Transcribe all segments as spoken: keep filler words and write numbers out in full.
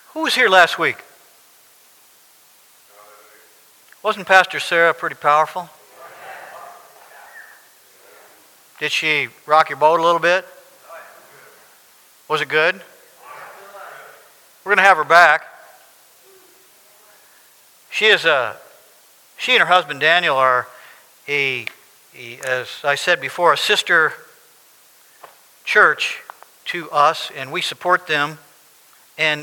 Who was here last week? Wasn't Pastor Sarah pretty powerful? Did she rock your boat a little bit? Was it good? We're going to have her back. She is a, she and her husband Daniel are a, a, as I said before, a sister church to us, and we support them. And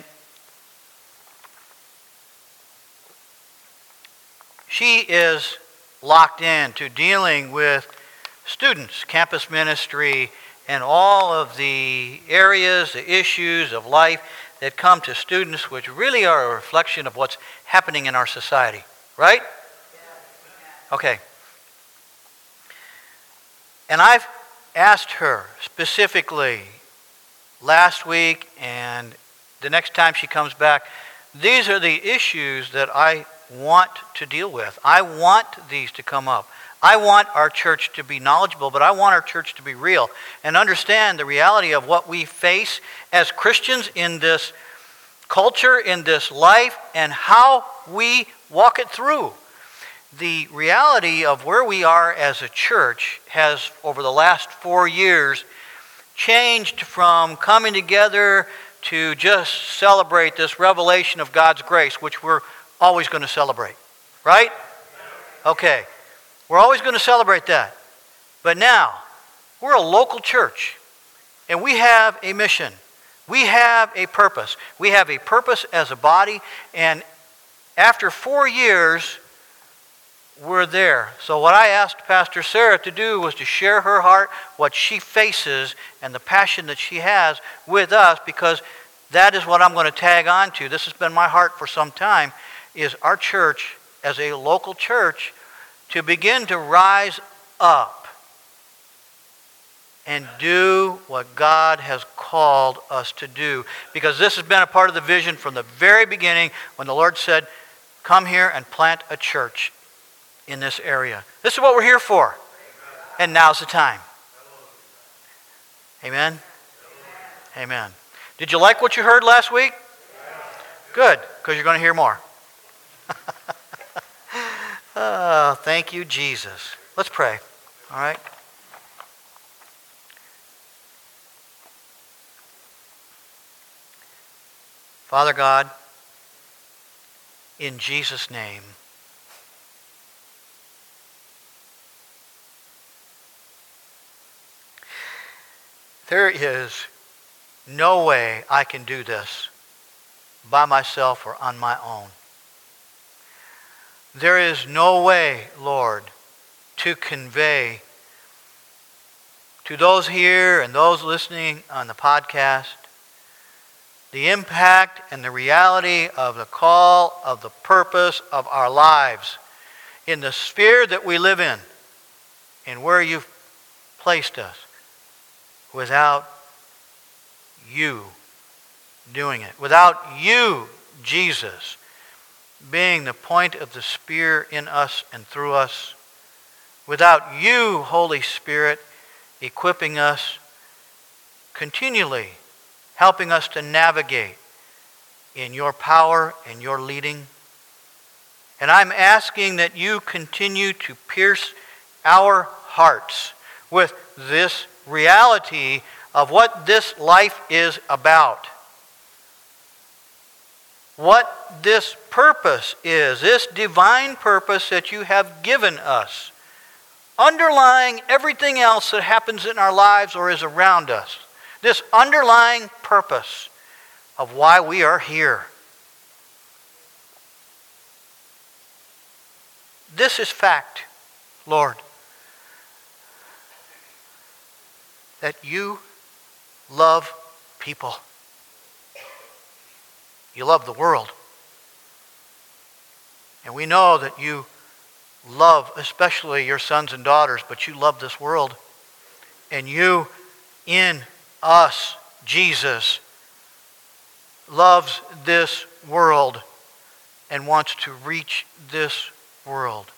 she is locked in to dealing with students, campus ministry, and all of the areas, the issues of life that come to students, which really are a reflection of what's happening in our society. Right? Okay. And I've asked her specifically last week and the next time she comes back, these are the issues that I want to deal with. I want these to come up. I want our church to be knowledgeable, but I want our church to be real and understand the reality of what we face as Christians in this culture, in this life, and how we walk it through. The reality of where we are as a church has, over the last four years, changed from coming together to just celebrate this revelation of God's grace, which we're always going to celebrate. Right? Okay. We're always going to celebrate that. But now, we're a local church, and we have a mission. We have a purpose. We have a purpose as a body, and after four years, we're there. So what I asked Pastor Sarah to do was to share her heart, what she faces, and the passion that she has with us, because that is what I'm going to tag on to. This has been my heart for some time, is our church, as a local church, to begin to rise up and do what God has called us to do. Because this has been a part of the vision from the very beginning when the Lord said, come here and plant a church in this area. This is what we're here for. And now's the time. Amen? Amen. Did you like what you heard last week? Good, because you're going to hear more. Oh, thank you, Jesus. Let's pray. All right? Father God, in Jesus' name, there is no way I can do this by myself or on my own. There is no way, Lord, to convey to those here and those listening on the podcast the impact and the reality of the call, of the purpose of our lives in the sphere that we live in and where you've placed us without you doing it. Without you, Jesus, being the point of the spear in us and through us. Without you, Holy Spirit, equipping us continually, helping us to navigate in your power and your leading. And I'm asking that you continue to pierce our hearts with this reality of what this life is about. What this purpose is, this divine purpose that you have given us, underlying everything else that happens in our lives or is around us. This underlying purpose of why we are here. This is fact, Lord, that you love people. You love the world. And we know that you love especially your sons and daughters, but you love this world. And you, in us, Jesus, loves this world and wants to reach this world.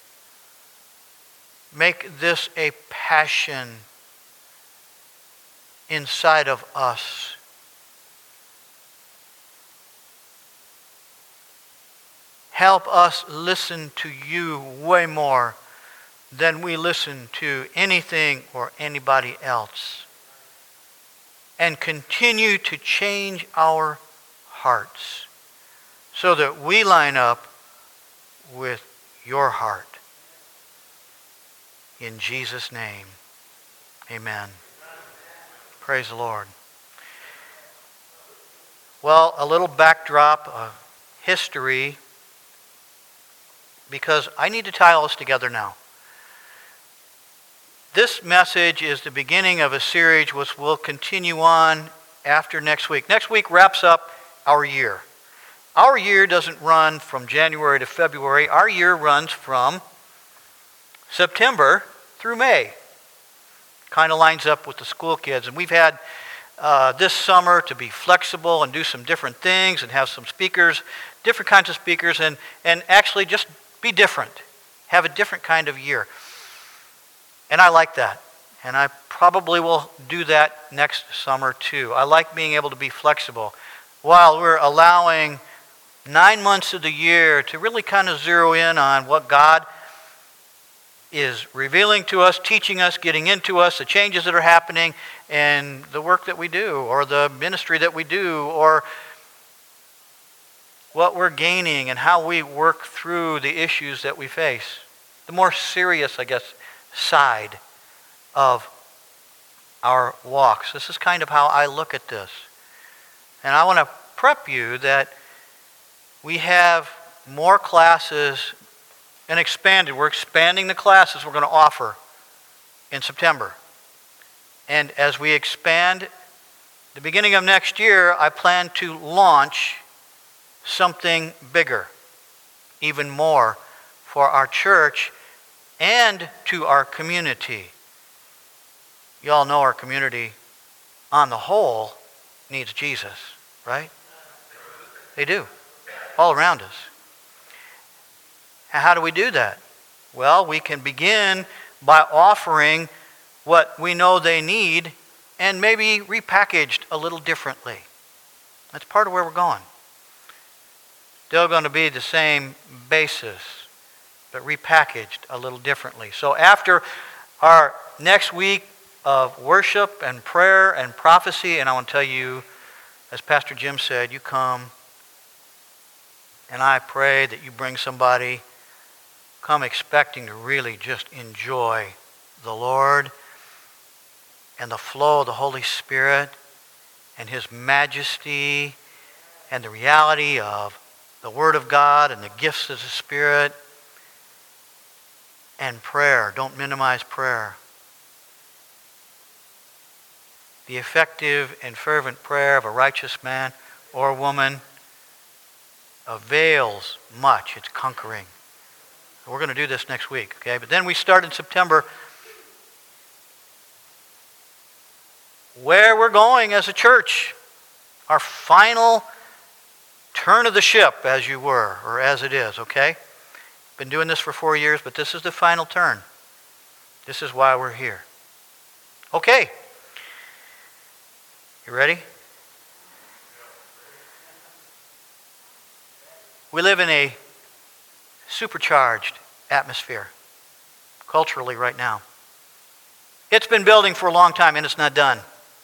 Make this a passion inside of us. help us listen to you way more than we listen to anything or anybody else. And continue to change our hearts so that we line up with your heart. In Jesus' name, amen. Praise the Lord. Well, a little backdrop of history, because I need to tie all this together now. This message is the beginning of a series which will continue on after next week. Next week wraps up our year. Our year doesn't run from January to February. Our year runs from September through May. Kind of lines up with the school kids. And we've had uh, this summer to be flexible and do some different things and have some speakers, different kinds of speakers, and, and actually just be different. Have a different kind of year. And I like that. And I probably will do that next summer too. I like being able to be flexible while we're allowing nine months of the year to really kind of zero in on what God is revealing to us, teaching us, getting into us, the changes that are happening, and the work that we do, or the ministry that we do, or what we're gaining and how we work through the issues that we face. The more serious, I guess, side of our walks. This is kind of how I look at this. And I want to prep you that we have more classes and expanded. We're expanding the classes we're going to offer in September. And as we expand, the beginning of next year, I plan to launch something bigger, even more for our church and to our community. You all know our community, on the whole, needs Jesus, right? They do, all around us. And how do we do that? Well, we can begin by offering what we know they need and maybe repackaged a little differently. That's part of where we're going. Still going to be the same basis, but repackaged a little differently. So after our next week of worship and prayer and prophecy, and I want to tell you, as Pastor Jim said, you come, and I pray that you bring somebody, come expecting to really just enjoy the Lord and the flow of the Holy Spirit and His majesty and the reality of the Word of God and the gifts of the Spirit. And prayer. Don't minimize prayer. The effective and fervent prayer of a righteous man or woman avails much. It's conquering. We're going to do this next week, okay? But then we start in September where we're going as a church. Our final turn of the ship, as you were, or as it is, okay? Been doing this for four years, but this is the final turn. This is why we're here. Okay. You ready? We live in a supercharged atmosphere culturally right now. It's been building for a long time and it's not done.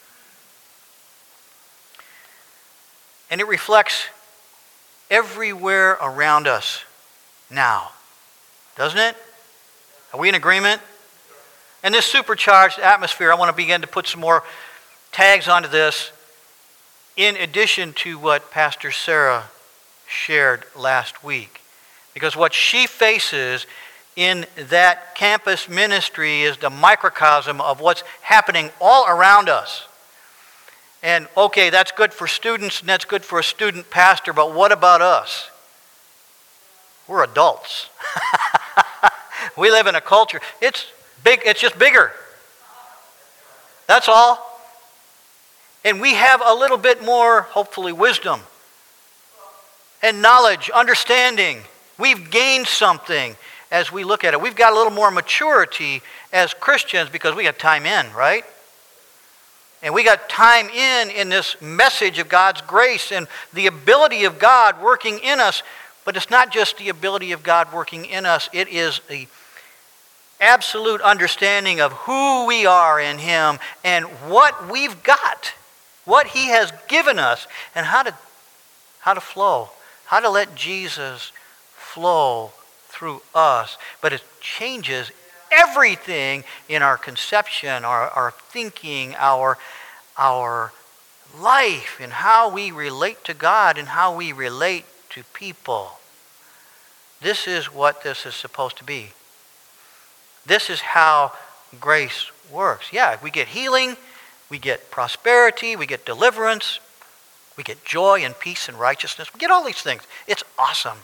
And it reflects everywhere around us now. Doesn't it? Are we in agreement? And this supercharged atmosphere, I want to begin to put some more tags onto this in addition to what Pastor Sarah shared last week. Because what she faces in that campus ministry is the microcosm of what's happening all around us. And okay, that's good for students and that's good for a student pastor, but what about us? We're adults. We live in a culture. It's big. It's just bigger. That's all. And we have a little bit more, hopefully, wisdom and knowledge, understanding. We've gained something as we look at it. We've got a little more maturity as Christians because we got time in, right? And we got time in in this message of God's grace and the ability of God working in us. But it's not just the ability of God working in us. It is the absolute understanding of who we are in Him and what we've got, what He has given us, and how to, how to flow, how to let Jesus flow through us. But it changes everything in our conception, our, our thinking, our, our life, and how we relate to God and how we relate to people. This is what this is supposed to be. This is how grace works. Yeah, we get healing, we get prosperity, we get deliverance, we get joy and peace and righteousness. We get all these things. It's awesome.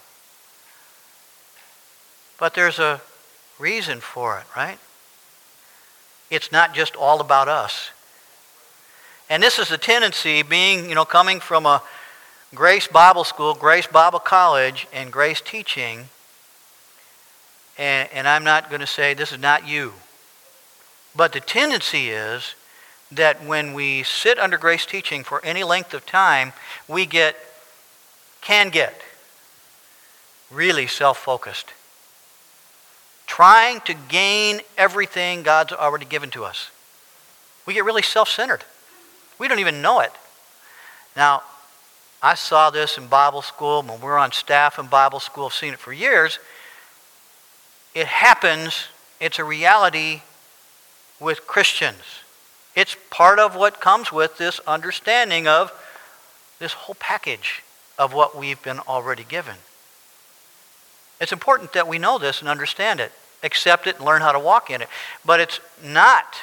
But there's a reason for it, right? It's not just all about us. And this is the tendency, being, you know, coming from a Grace Bible School, Grace Bible College, and Grace Teaching. And, and I'm not going to say this is not you. But the tendency is that when we sit under Grace Teaching for any length of time, we get, can get, really self-focused. Trying to gain everything God's already given to us. We get really self-centered. We don't even know it. Now, I saw this in Bible school. When we were on staff in Bible school, I've seen it for years. It happens. It's a reality with Christians. It's part of what comes with this understanding of this whole package of what we've been already given. It's important that we know this and understand it, accept it, and learn how to walk in it. But it's not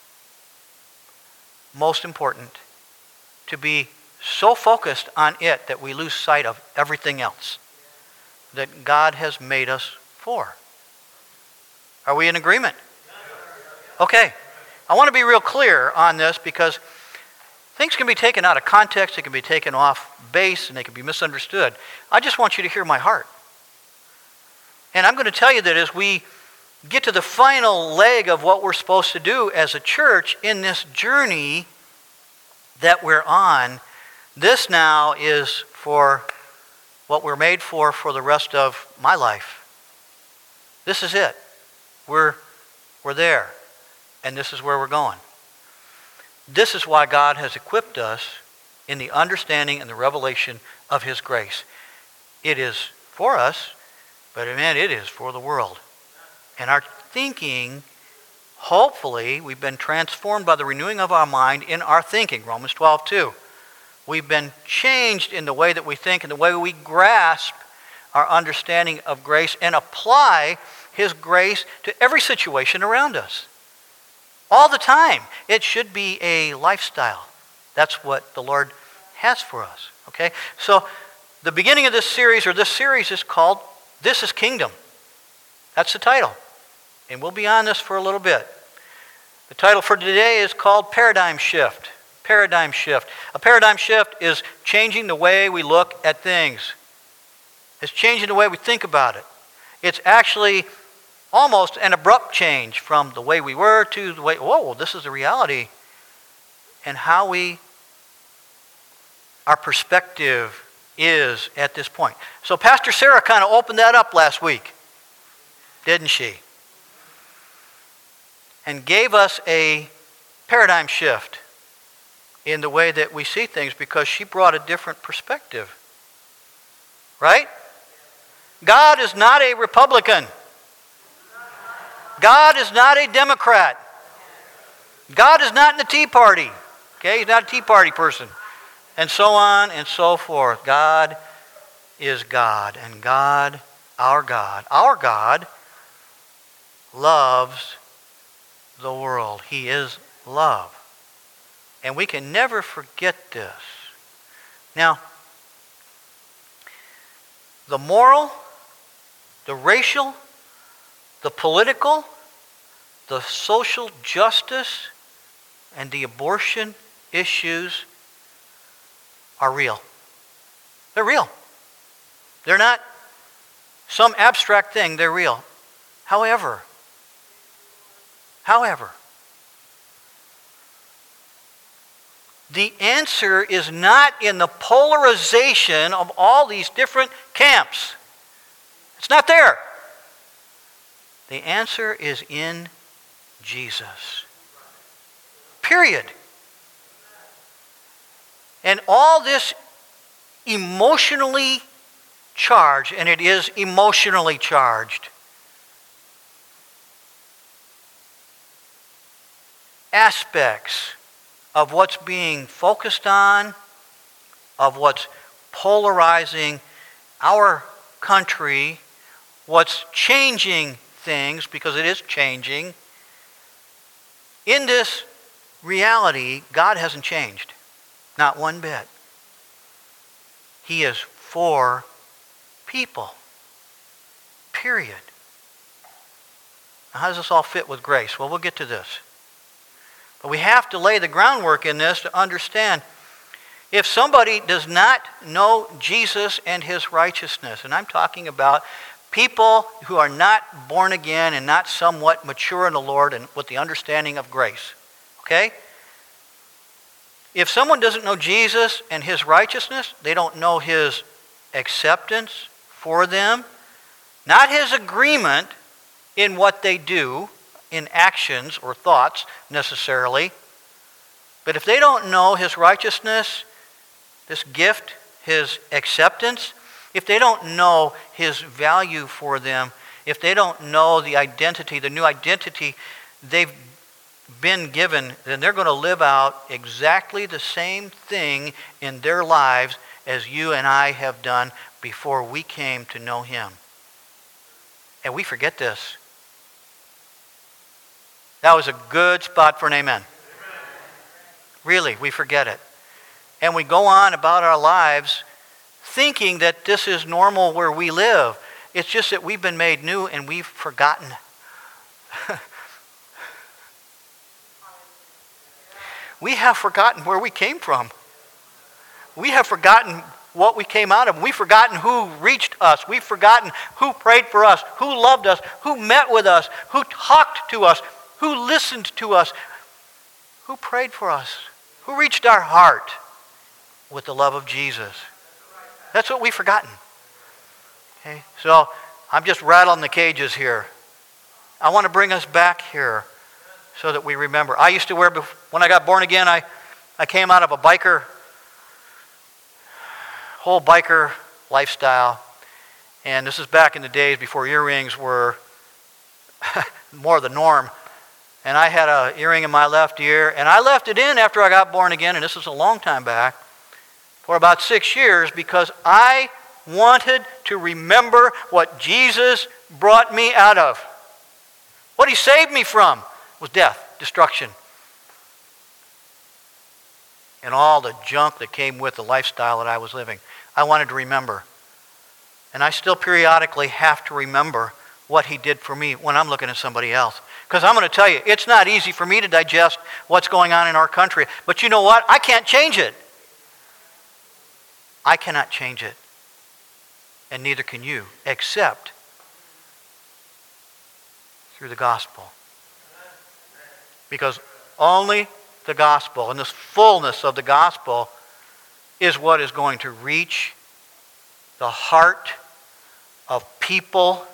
most important to be so focused on it that we lose sight of everything else that God has made us for. Are we in agreement? Okay. I want to be real clear on this because things can be taken out of context, they can be taken off base, and they can be misunderstood. I just want you to hear my heart. And I'm going to tell you that as we get to the final leg of what we're supposed to do as a church in this journey that we're on, this now is for what we're made for for the rest of my life. This is it. We're, we're there. And this is where we're going. This is why God has equipped us in the understanding and the revelation of His grace. It is for us, but man, it is for the world. And our thinking, hopefully, we've been transformed by the renewing of our mind in our thinking, Romans twelve two. We've been changed in the way that we think and the way we grasp our understanding of grace and apply His grace to every situation around us. All the time. It should be a lifestyle. That's what the Lord has for us. Okay? So the beginning of this series, or this series, is called This is Kingdom. That's the title. And we'll be on this for a little bit. The title for today is called Paradigm Shift. Paradigm Shift. A paradigm shift is changing the way we look at things. It's changing the way we think about it. It's actually almost an abrupt change from the way we were to the way, whoa, this is the reality. And how we, our perspective is at this point. So Pastor Sarah kind of opened that up last week, didn't she? And gave us a paradigm shift in the way that we see things because she brought a different perspective. Right? God is not a Republican. God is not a Democrat. God is not in the Tea Party. Okay, He's not a Tea Party person. And so on and so forth. God is God. And God, our God, our God loves the world. He is love. And we can never forget this. Now, the moral, the racial, the political, the social justice, and the abortion issues are real. They're real. They're not some abstract thing. They're real. However, however, the answer is not in the polarization of all these different camps. It's not there. The answer is in Jesus. Period. And all this emotionally charged, and it is emotionally charged, aspects of what's being focused on, of what's polarizing our country, what's changing things, because it is changing. In this reality, God hasn't changed. Not one bit. He is for people. Period. Now, how does this all fit with grace? Well, we'll get to this. But we have to lay the groundwork in this to understand if somebody does not know Jesus and his righteousness, and I'm talking about people who are not born again and not somewhat mature in the Lord and with the understanding of grace. Okay? If someone doesn't know Jesus and his righteousness, they don't know his acceptance for them, not his agreement in what they do, in actions or thoughts necessarily, but if they don't know his righteousness, this gift, his acceptance, if they don't know his value for them, if they don't know the identity, the new identity they've been given, then they're going to live out exactly the same thing in their lives as you and I have done before we came to know him. And we forget this. That was a good spot for an amen. Amen. Really, we forget it. And we go on about our lives thinking that this is normal where we live. It's just that we've been made new and we've forgotten. We have forgotten where we came from. We have forgotten what we came out of. We've forgotten who reached us. We've forgotten who prayed for us, who loved us, who met with us, who talked to us, who listened to us, who prayed for us, who reached our heart with the love of Jesus. That's what we've forgotten. Okay, so I'm just rattling the cages here. I want to bring us back here so that we remember. I used to wear, when I got born again, I, I came out of a biker, whole biker lifestyle. And this is back in the days before earrings were more the norm. And I had an earring in my left ear, and I left it in after I got born again, and this is a long time back, for about six years, because I wanted to remember what Jesus brought me out of. What he saved me from was death, destruction, and all the junk that came with the lifestyle that I was living. I wanted to remember. And I still periodically have to remember what he did for me when I'm looking at somebody else. Because I'm going to tell you, it's not easy for me to digest what's going on in our country. But you know what? I can't change it. I cannot change it. And neither can you, except through the gospel. Because only the gospel and this fullness of the gospel is what is going to reach the heart of people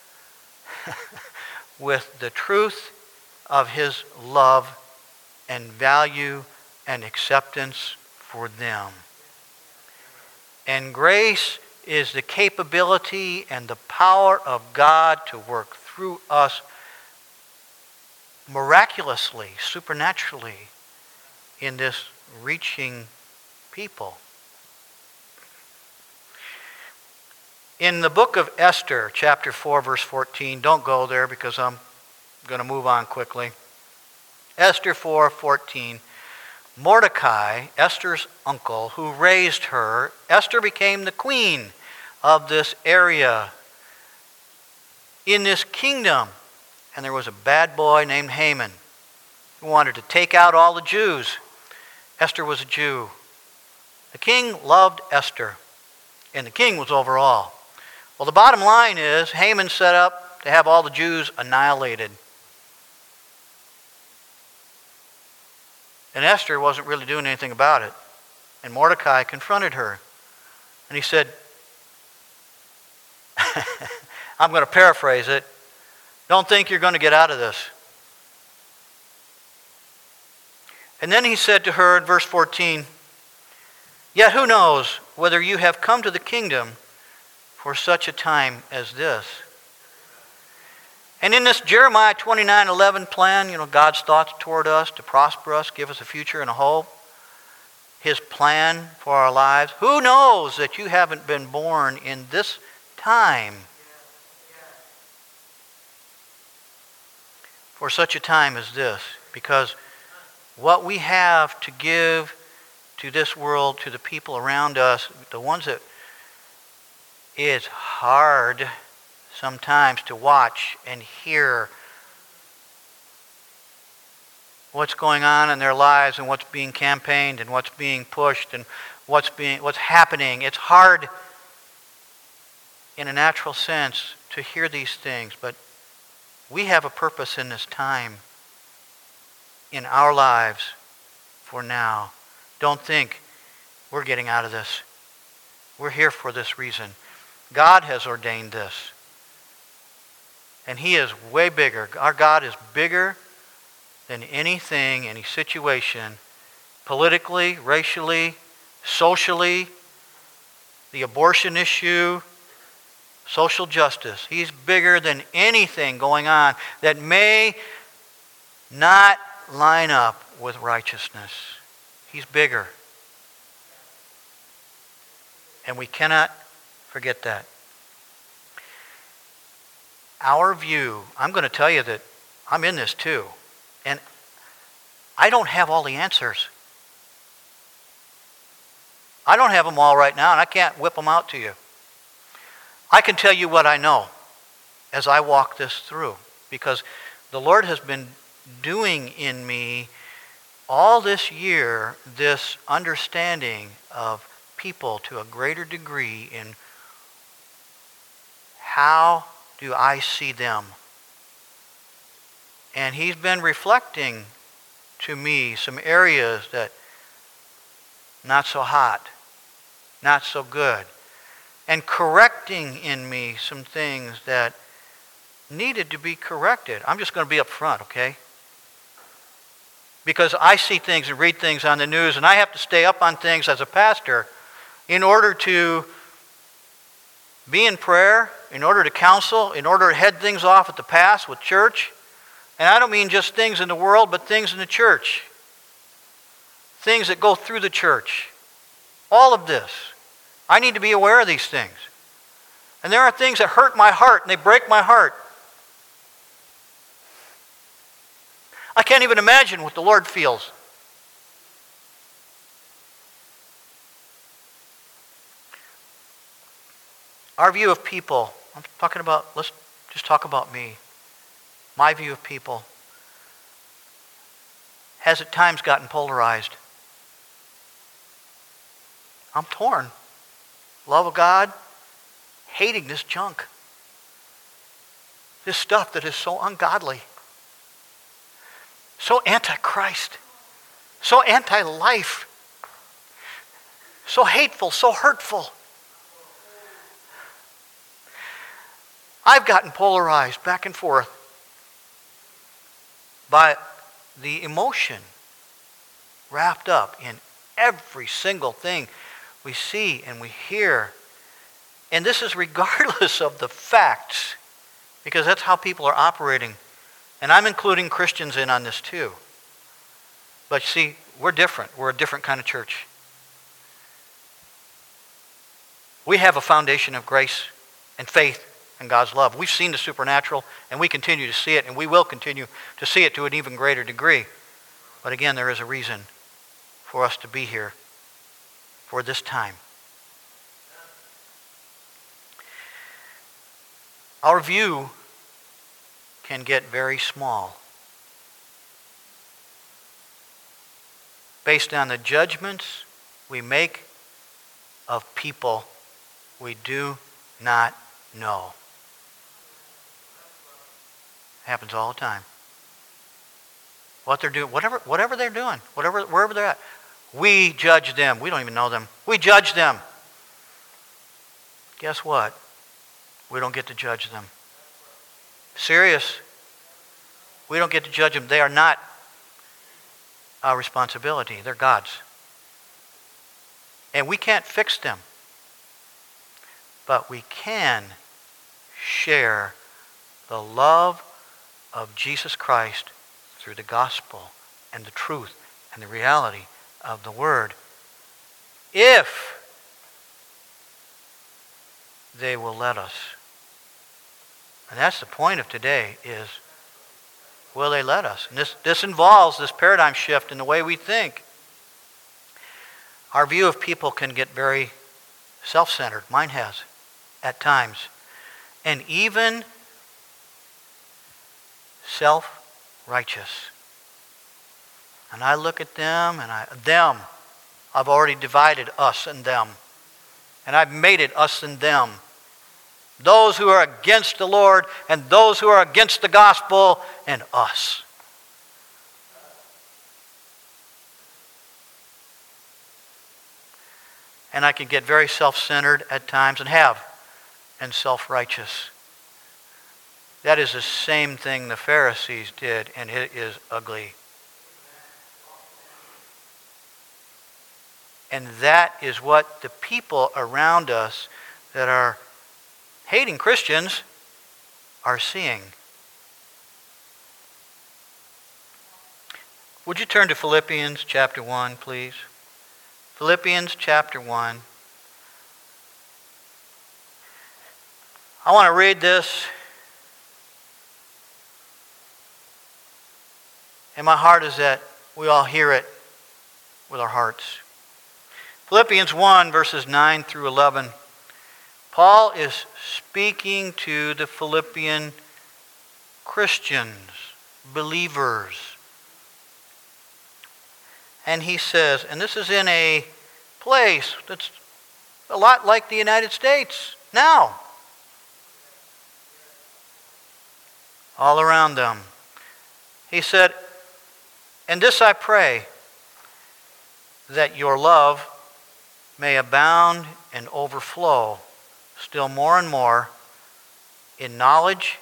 with the truth of his love and value and acceptance for them. And grace is the capability and the power of God to work through us miraculously, supernaturally in this reaching people. In the book of Esther, chapter four, verse fourteen, don't go there because I'm going to move on quickly. Esther four fourteen, Mordecai, Esther's uncle, who raised her, Esther became the queen of this area in this kingdom. And there was a bad boy named Haman who wanted to take out all the Jews. Esther was a Jew. The king loved Esther, and the king was over all. Well, the bottom line is Haman set up to have all the Jews annihilated. And Esther wasn't really doing anything about it. And Mordecai confronted her. And he said, I'm going to paraphrase it. Don't think you're going to get out of this. And then he said to her in verse fourteen, yet who knows whether you have come to the kingdom for such a time as this? And in this Jeremiah twenty-nine eleven plan, you know, God's thoughts toward us to prosper us, give us a future and a hope, His plan for our lives. Who knows that you haven't been born in this time for such a time as this? Because what we have to give to this world, to the people around us, the ones that it's hard sometimes to watch and hear what's going on in their lives and what's being campaigned and what's being pushed and what's being what's happening. It's hard in a natural sense to hear these things, but we have a purpose in this time in our lives for now. Don't think we're getting out of this. We're here for this reason. God has ordained this. And He is way bigger. Our God is bigger than anything, any situation, politically, racially, socially, the abortion issue, social justice. He's bigger than anything going on that may not line up with righteousness. He's bigger. And we cannot forget that. Our view, I'm going to tell you that I'm in this too. And I don't have all the answers. I don't have them all right now, and I can't whip them out to you. I can tell you what I know as I walk this through, because the Lord has been doing in me all this year this understanding of people to a greater degree in how do I see them. And He's been reflecting to me some areas that not so hot, not so good, and correcting in me some things that needed to be corrected. I'm just going to be up front, okay? Because I see things and read things on the news, and I have to stay up on things as a pastor in order to be in prayer, in order to counsel, in order to head things off at the pass with church. And I don't mean just things in the world, but things in the church. Things that go through the church. All of this. I need to be aware of these things. And there are things that hurt my heart, and they break my heart. I can't even imagine what the Lord feels. Our view of people, I'm talking about, let's just talk about me. My view of people has at times gotten polarized. I'm torn. Love of God, hating this junk. This stuff that is so ungodly. So anti-Christ. So anti-life. So hateful, so hurtful. I've gotten polarized back and forth by the emotion wrapped up in every single thing we see and we hear. And this is regardless of the facts, because that's how people are operating. And I'm including Christians in on this too. But see, we're different. We're a different kind of church. We have a foundation of grace and faith and God's love. We've seen the supernatural, and we continue to see it, and we will continue to see it to an even greater degree. But again, there is a reason for us to be here for this time. Our view can get very small based on the judgments we make of people we do not know. Happens all the time. What they're doing, whatever, whatever they're doing, whatever, wherever they're at, we judge them. We don't even know them. We judge them. Guess what? We don't get to judge them. Serious. We don't get to judge them. They are not our responsibility. They're God's. And we can't fix them. But we can share the love of Jesus Christ through the gospel and the truth and the reality of the Word, if they will let us. And that's the point of today is, will they let us? And this, this involves this paradigm shift in the way we think. Our view of people can get very self-centered. Mine has, at times. And even self-righteous. And I look at them, and I, them, I've already divided us and them. And I've made it us and them. Those who are against the Lord and those who are against the gospel and us. And I can get very self-centered at times and have, and self-righteous. That is the same thing the Pharisees did, and it is ugly. And that is what the people around us that are hating Christians are seeing. Would you turn to Philippians chapter one, please? Philippians chapter one. I want to read this. And my heart is that we all hear it with our hearts. Philippians one, verses nine through eleven. Paul is speaking to the Philippian Christians, believers. And he says, and this is in a place that's a lot like the United States now. All around them. He said, and this I pray, that your love may abound and overflow still more and more in knowledge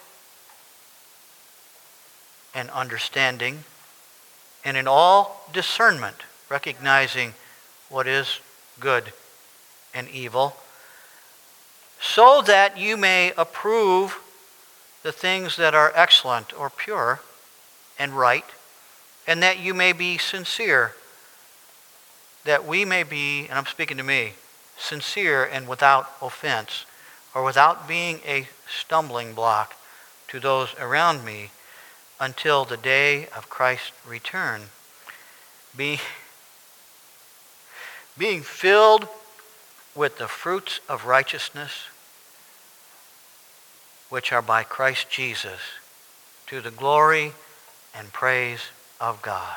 and understanding and in all discernment, recognizing what is good and evil, so that you may approve the things that are excellent or pure and right, and that you may be sincere, that we may be, and I'm speaking to me, sincere and without offense, or without being a stumbling block to those around me, until the day of Christ's return, be, being filled with the fruits of righteousness, which are by Christ Jesus, to the glory and praise of God.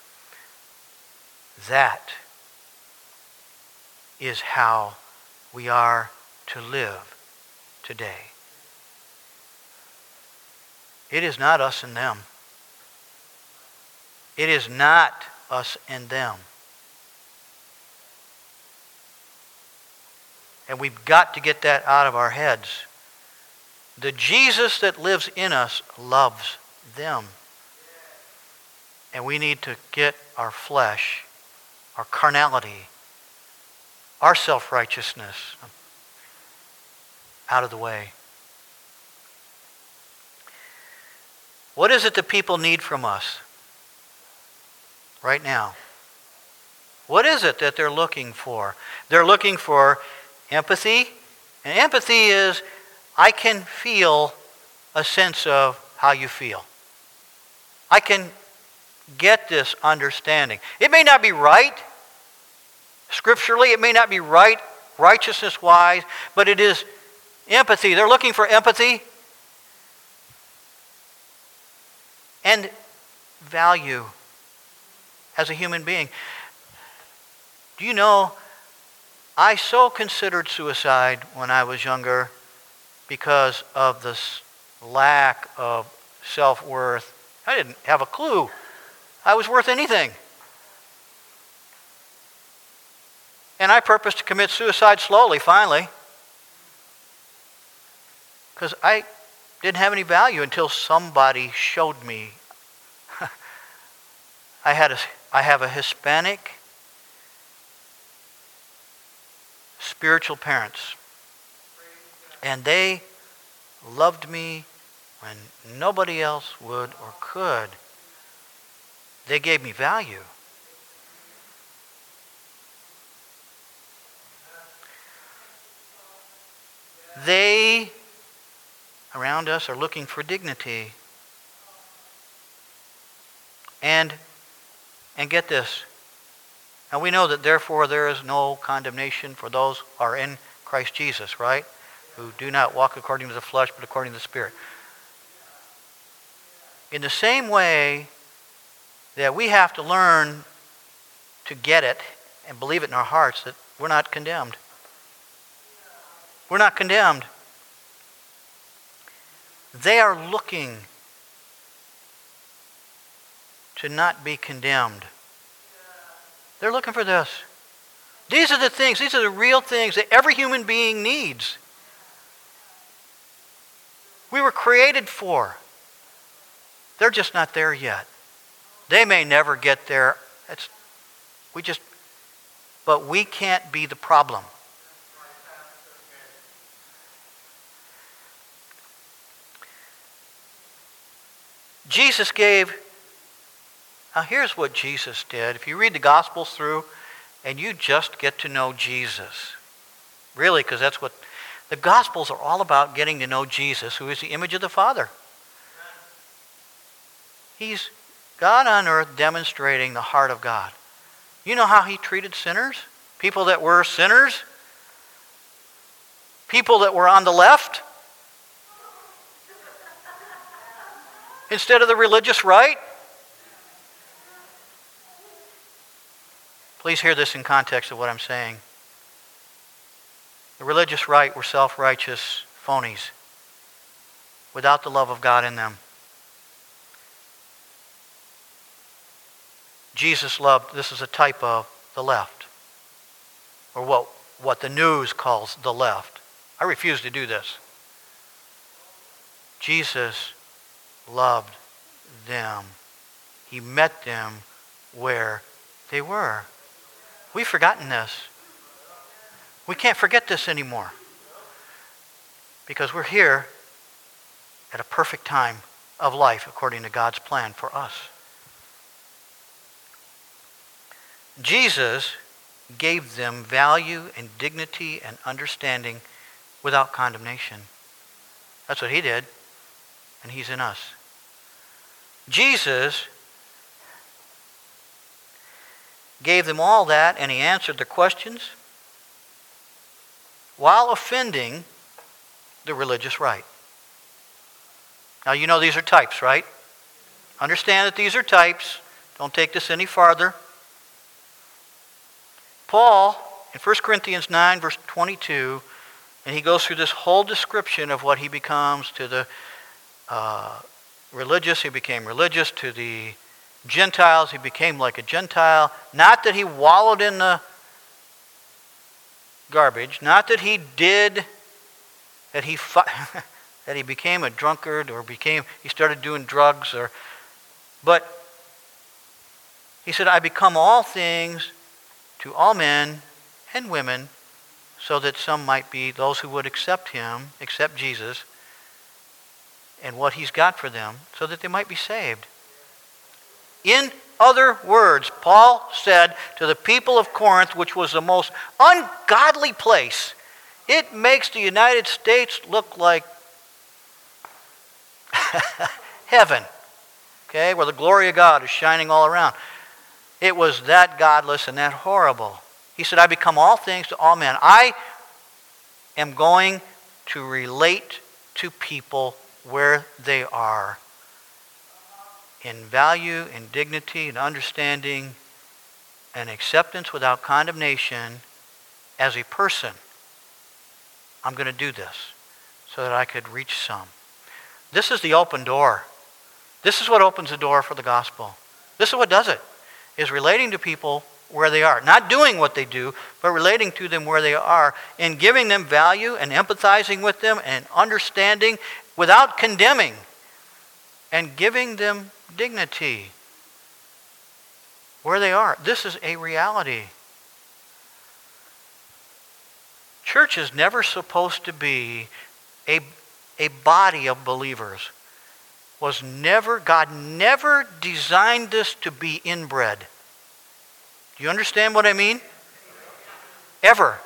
That is how we are to live today. It is not us and them. It is not us and them. And we've got to get that out of our heads. The Jesus that lives in us loves them. And we need to get our flesh, our carnality, our self-righteousness out of the way. What is it that people need from us right now? What is it that they're looking for? They're looking for empathy. And empathy is, I can feel a sense of how you feel. I can get this understanding. It may not be right scripturally, it may not be right righteousness-wise, but it is empathy. They're looking for empathy and value as a human being. Do you know, I so considered suicide when I was younger because of this lack of self-worth. I didn't have a clue I was worth anything. And I purposed to commit suicide slowly, finally. because I didn't have any value until somebody showed me. I had a, I have a Hispanic spiritual parents, and they loved me when nobody else would or could. They gave me value. They around us are looking for dignity. And and get this. Now we know that therefore there is no condemnation for those who are in Christ Jesus, right? Who do not walk according to the flesh, but according to the Spirit. In the same way that we have to learn to get it and believe it in our hearts that we're not condemned. We're not condemned. They are looking to not be condemned. They're looking for this. These are the things, these are the real things that every human being needs. We were created for. They're just not there yet. They may never get there. It's, we just, but we can't be the problem. Jesus gave, now here's what Jesus did. If you read the Gospels through and you just get to know Jesus, really, because that's what, the Gospels are all about, getting to know Jesus, who is the image of the Father. He's God on earth demonstrating the heart of God. You know how he treated sinners? People that were sinners? People that were on the left? Instead of the religious right? Please hear this in context of what I'm saying. The religious right were self-righteous phonies without the love of God in them. Jesus loved, this is a type of the left, or what, what the news calls the left. I refuse to do this. Jesus loved them. He met them where they were. We've forgotten this. We can't forget this anymore. Because we're here at a perfect time of life according to God's plan for us. Jesus gave them value and dignity and understanding without condemnation. That's what he did, and he's in us. Jesus gave them all that, and he answered their questions while offending the religious right. Now you know these are types, right? Understand that these are types. Don't take this any farther. Paul, in First Corinthians nine, verse twenty-two, and he goes through this whole description of what he becomes to the uh, religious. He became religious. To the Gentiles, he became like a Gentile. Not that he wallowed in the garbage. Not that he did, that he that he became a drunkard or became, he started doing drugs. or, But he said, I become all things to all men and women, so that some might be those who would accept him, accept Jesus, and what he's got for them, so that they might be saved. In other words, Paul said to the people of Corinth, which was the most ungodly place, it makes the United States look like heaven, okay, where the glory of God is shining all around. It was that godless and that horrible. He said, I become all things to all men. I am going to relate to people where they are in value, in dignity, in understanding, and acceptance without condemnation as a person. I'm going to do this so that I could reach some. This is the open door. This is what opens the door for the gospel. This is what does it. Is relating to people where they are. Not doing what they do, but relating to them where they are and giving them value and empathizing with them and understanding without condemning and giving them dignity where they are. This is a reality. Church is never supposed to be a, a body of believers. Was never, God never designed this to be inbred. Do you understand what I mean? Ever.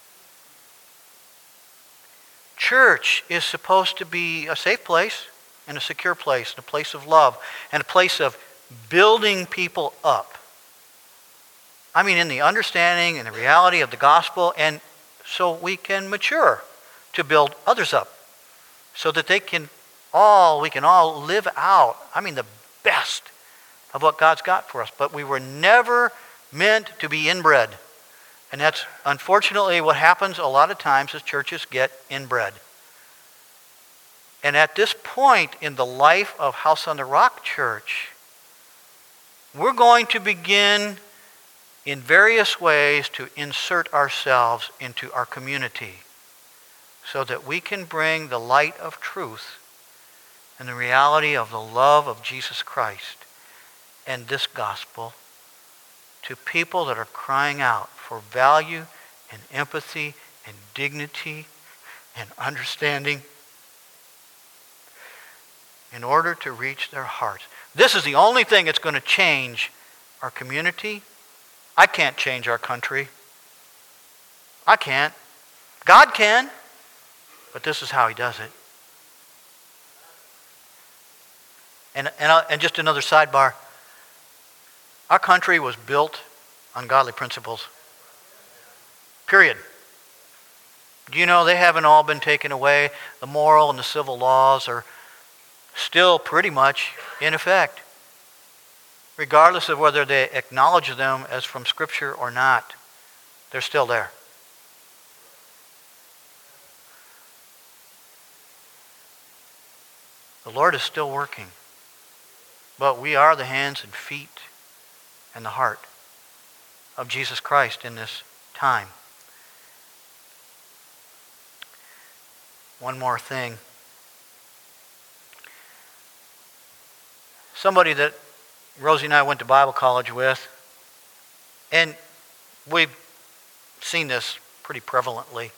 Church is supposed to be a safe place and a secure place, and a place of love, and a place of building people up. I mean, in the understanding and the reality of the gospel, and so we can mature to build others up, so that they can all, we can all live out, I mean, the best of what God's got for us. But we were never meant to be inbred. And that's unfortunately what happens a lot of times as churches get inbred. And at this point in the life of House on the Rock Church, we're going to begin in various ways to insert ourselves into our community so that we can bring the light of truth and the reality of the love of Jesus Christ and this gospel to people that are crying out for value and empathy and dignity and understanding in order to reach their hearts. This is the only thing that's going to change our community. I can't change our country. I can't. God can, but this is how he does it. And, and, uh, and just another sidebar. Our country was built on godly principles. Period. Do you know they haven't all been taken away? The moral and the civil laws are still pretty much in effect, regardless of whether they acknowledge them as from Scripture or not. They're still there. The Lord is still working, but we are the hands and feet and the heart of Jesus Christ in this time. One more thing. Somebody that Rosie and I went to Bible college with, and we've seen this pretty prevalently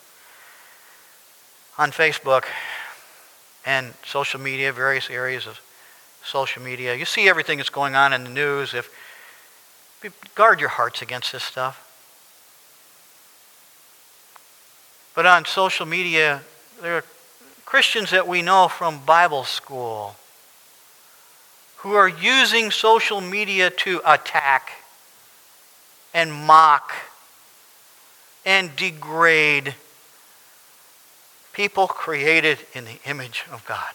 on Facebook and social media, various areas of social media. You see everything that's going on in the news. If guard your hearts against this stuff. But on social media, there are Christians that we know from Bible school who are using social media to attack and mock and degrade people created in the image of God.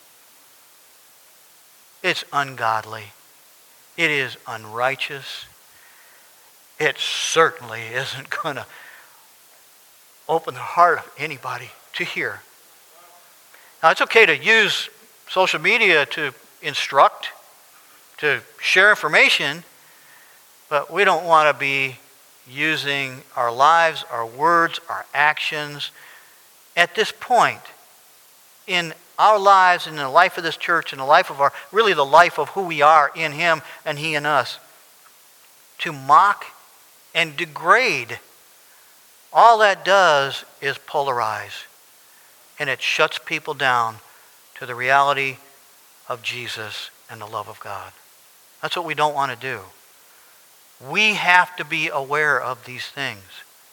It's ungodly. It is unrighteous. It certainly isn't going to open the heart of anybody to hear. Now, it's okay to use social media to instruct, to share information, but we don't want to be using our lives, our words, our actions at this point in our lives and in the life of this church and the life of our, really the life of who we are in Him and He in us, to mock and degrade. All that does is polarize, and it shuts people down to the reality of Jesus and the love of God. That's what we don't want to do. We have to be aware of these things.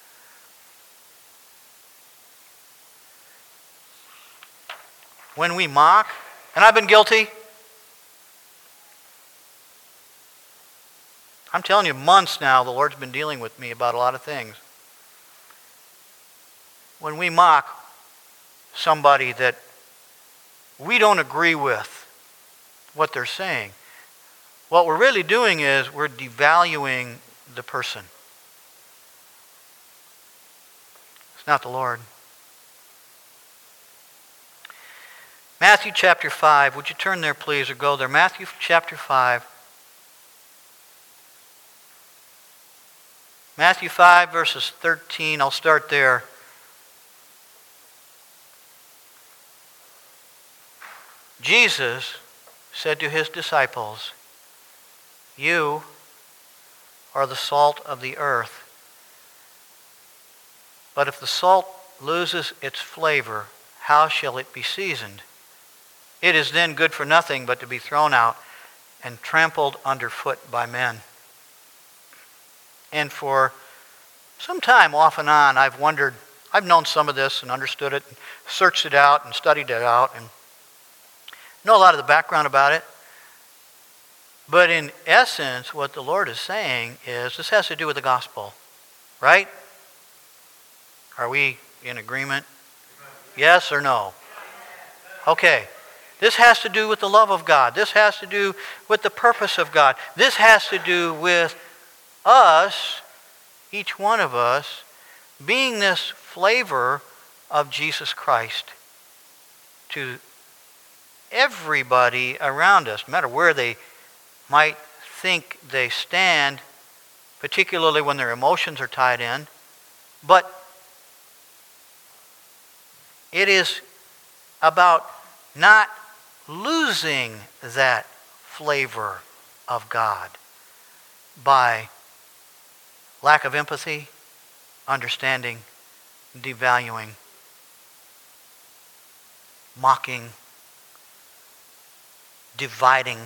When we mock, and I've been guilty. I'm telling you, months now, the Lord's been dealing with me about a lot of things. When we mock somebody that we don't agree with what they're saying, what we're really doing is we're devaluing the person. It's not the Lord. Matthew chapter five. Would you turn there, please, or go there? Matthew chapter five. Matthew five, verses thirteen, I'll start there. Jesus said to his disciples, "You are the salt of the earth. But if the salt loses its flavor, how shall it be seasoned? It is then good for nothing but to be thrown out and trampled underfoot by men." And for some time, off and on, I've wondered, I've known some of this and understood it, and searched it out and studied it out, and know a lot of the background about it. But in essence, what the Lord is saying is this has to do with the gospel, right? Are we in agreement? Yes or no? Okay. This has to do with the love of God. This has to do with the purpose of God. This has to do with us, each one of us, being this flavor of Jesus Christ to everybody around us, no matter where they might think they stand, particularly when their emotions are tied in. But it is about not losing that flavor of God by lack of empathy, understanding, devaluing, mocking, dividing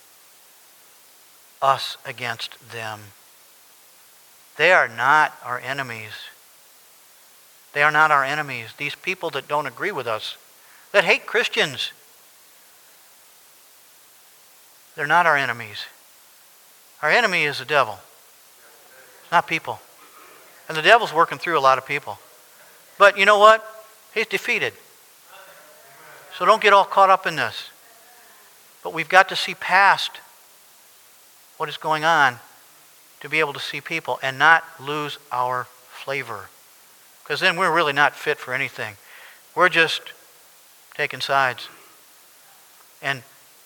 us against them. They are not our enemies. They are not our enemies. These people that don't agree with us, that hate Christians, they're not our enemies. Our enemy is the devil. It's not people. And the devil's working through a lot of people. But you know what? He's defeated. So don't get all caught up in this. But we've got to see past what is going on to be able to see people and not lose our flavor. Because then we're really not fit for anything. We're just taking sides. And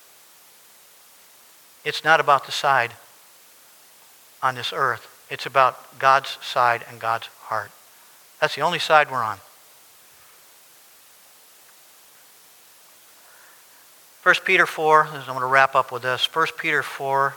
it's not about the side on this earth. It's about God's side and God's heart. That's the only side we're on. First Peter four, I'm going to wrap up with this. First Peter four,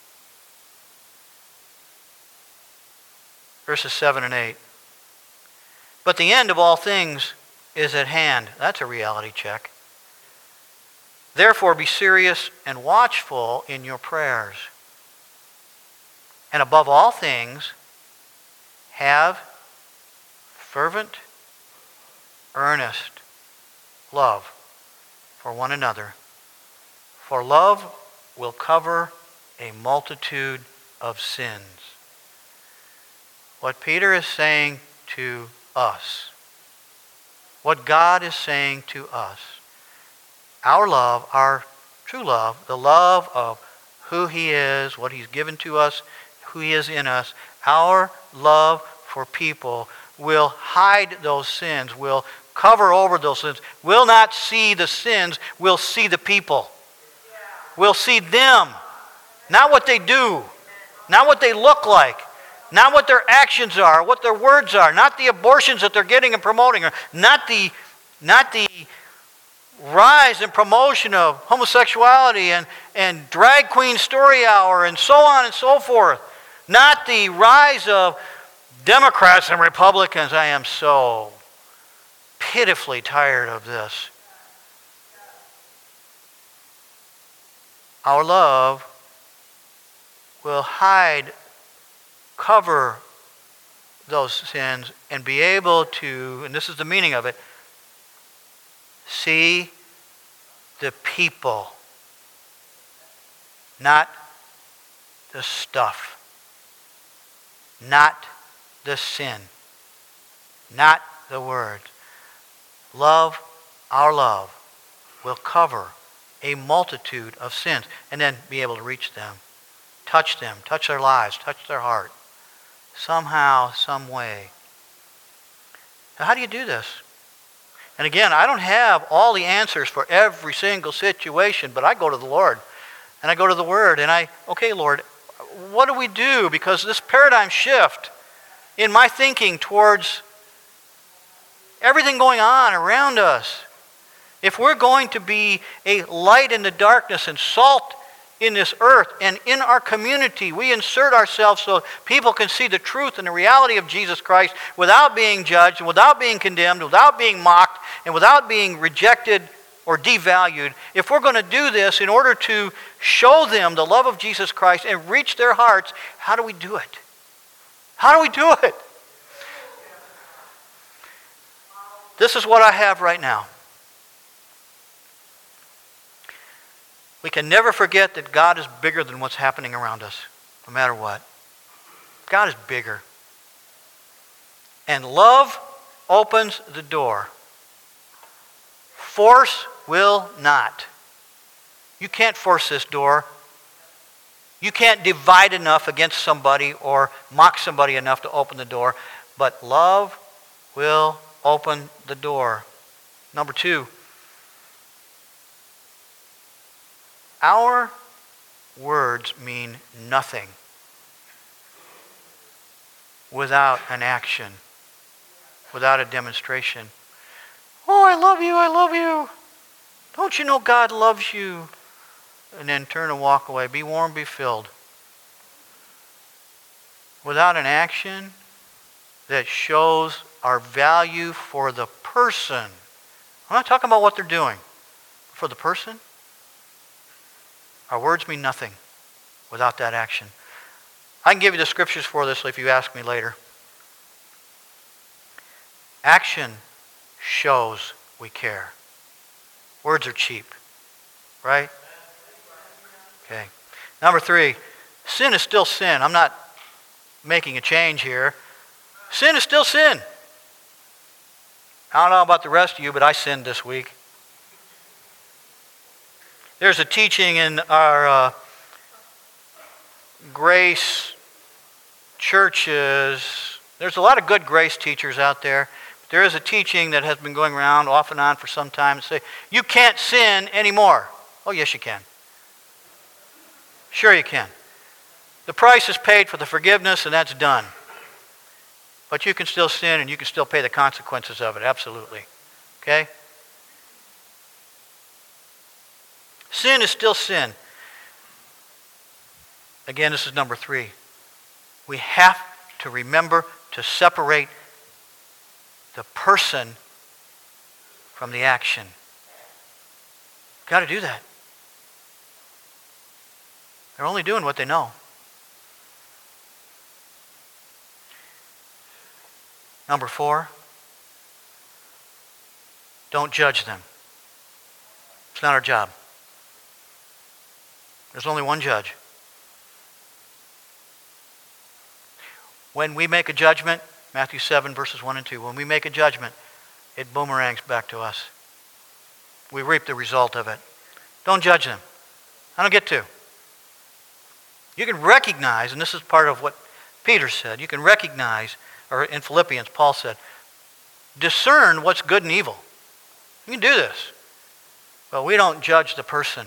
verses seven and eight. But the end of all things is at hand. That's a reality check. Therefore, be serious and watchful in your prayers. And above all things, have fervent, earnest love for one another. For love will cover a multitude of sins. What Peter is saying to us, what God is saying to us, our love, our true love, the love of who He is, what He's given to us, who He is in us, our love for people will hide those sins, will cover over those sins, will not see the sins, will see the people. We'll see them, not what they do, not what they look like, not what their actions are, what their words are, not the abortions that they're getting and promoting, or not the, not the rise and promotion of homosexuality and, and drag queen story hour and so on and so forth. Not the rise of Democrats and Republicans. I am so pitifully tired of this. Our love will hide, cover those sins and be able to, and this is the meaning of it, see the people, not the stuff, not the sin, not the words. Love, our love, will cover a multitude of sins and then be able to reach them, touch them, touch their lives, touch their heart, somehow, some way. Now, how do you do this? And again, I don't have all the answers for every single situation, but I go to the Lord and I go to the Word and I, okay, Lord, what do we do? Because this paradigm shift in my thinking towards everything going on around us. If we're going to be a light in the darkness and salt in this earth and in our community, we insert ourselves so people can see the truth and the reality of Jesus Christ without being judged, without being condemned, without being mocked, and without being rejected or devalued. If we're going to do this in order to show them the love of Jesus Christ and reach their hearts, how do we do it? How do we do it? This is what I have right now. We can never forget that God is bigger than what's happening around us, no matter what. God is bigger. And love opens the door. Force will not. You can't force this door. You can't divide enough against somebody or mock somebody enough to open the door. But love will open the door. Number two, our words mean nothing without an action, without a demonstration. Oh, I love you, I love you. Don't you know God loves you? And then turn and walk away. Be warm, be filled. Without an action that shows our value for the person. I'm not talking about what they're doing. For the person. Our words mean nothing without that action. I can give you the scriptures for this if you ask me later. Action shows we care. Words are cheap, right? Okay. Number three, sin is still sin. I'm not making a change here. Sin is still sin. I don't know about the rest of you, but I sinned this week. There's a teaching in our uh, grace churches. There's a lot of good grace teachers out there. But there is a teaching that has been going around off and on for some time to say, you can't sin anymore. Oh, yes, you can. Sure you can. The price is paid for the forgiveness, and that's done. But you can still sin, and you can still pay the consequences of it, absolutely. Okay? Sin is still sin. Again, this is number three. We have to remember to separate the person from the action. Got to do that. They're only doing what they know. Number four, don't judge them. It's not our job. There's only one judge. When we make a judgment, Matthew seven, verses one and two, when we make a judgment, it boomerangs back to us. We reap the result of it. Don't judge them. I don't get to. You can recognize, and this is part of what Peter said, you can recognize, or in Philippians, Paul said, discern what's good and evil. You can do this. But we don't judge the person.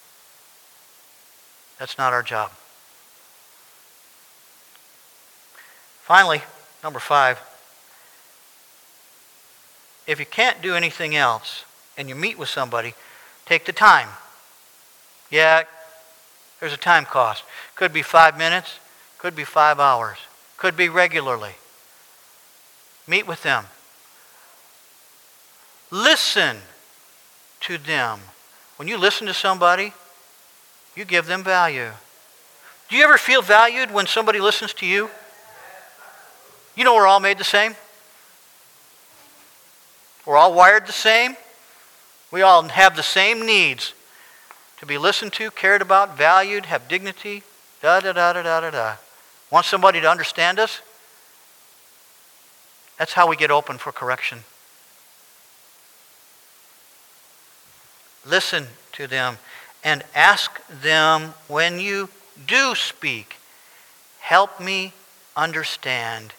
That's not our job. Finally, number five, if you can't do anything else and you meet with somebody, take the time. Yeah, there's a time cost. Could be five minutes, could be five hours, could be regularly. Meet with them. Listen to them. When you listen to somebody, you give them value. Do you ever feel valued when somebody listens to you? You know we're all made the same. We're all wired the same. We all have the same needs to be listened to, cared about, valued, have dignity, da da da da da da da. Want somebody to understand us? That's how we get open for correction. Listen to them and ask them when you do speak, help me understand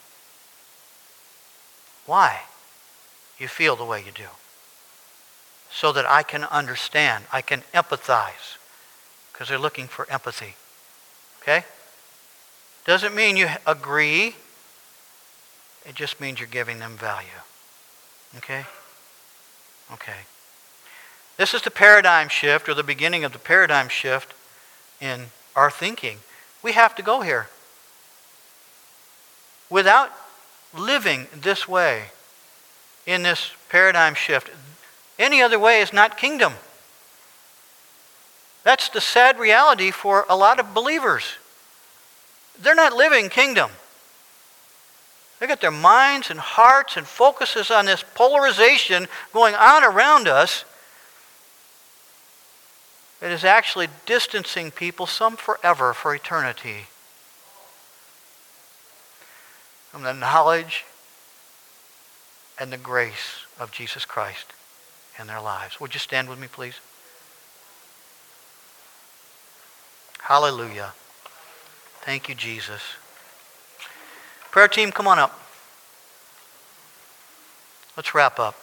why you feel the way you do. So that I can understand, I can empathize. Because they're looking for empathy. Okay? Doesn't mean you agree. it just means you're giving them value. Okay? Okay. This is the paradigm shift, or the beginning of the paradigm shift in our thinking. We have to go here. Without living this way, in this paradigm shift, any other way is not kingdom. That's the sad reality for a lot of believers. They're not living kingdom. They got their minds and hearts and focuses on this polarization going on around us. It is actually distancing people, some forever, for eternity, from the knowledge and the grace of Jesus Christ in their lives. Would you stand with me, please? Hallelujah. Thank you, Jesus. Prayer team, come on up. Let's wrap up.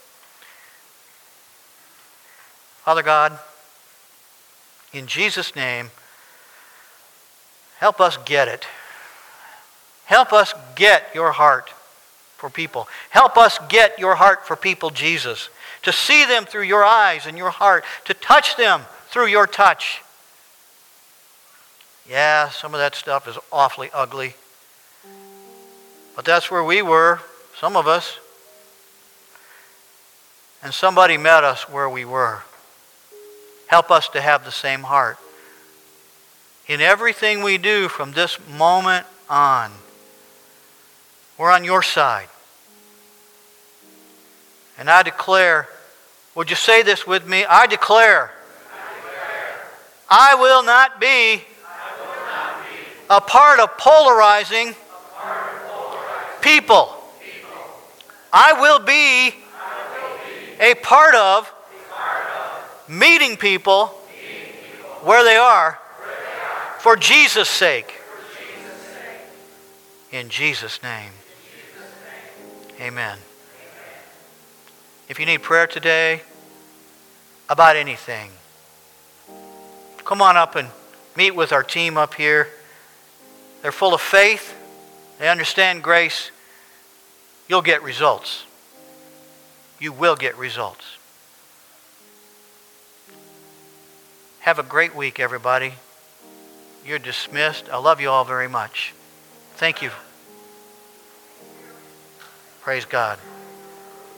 Father God, in Jesus' name, help us get it. Help us get your heart for people. Help us get your heart for people, Jesus. To see them through your eyes and your heart. To touch them through your touch. Yeah, some of that stuff is awfully ugly. But that's where we were, some of us. And somebody met us where we were. Help us to have the same heart. In everything we do from this moment on, we're on your side. And I declare, would you say this with me? I declare, I, declare, I will not be, I will not be a part of polarizing, part of polarizing people. people. I will be, I will be a part of, a part of meeting, people meeting people where they are, where they are for Jesus' sake. For Jesus' sake. In Jesus' name. Amen. If you need prayer today about anything, come on up and meet with our team up here. They're full of faith. They understand grace. You'll get results. You will get results. Have a great week, everybody. You're dismissed. I love you all very much. Thank you. Praise God.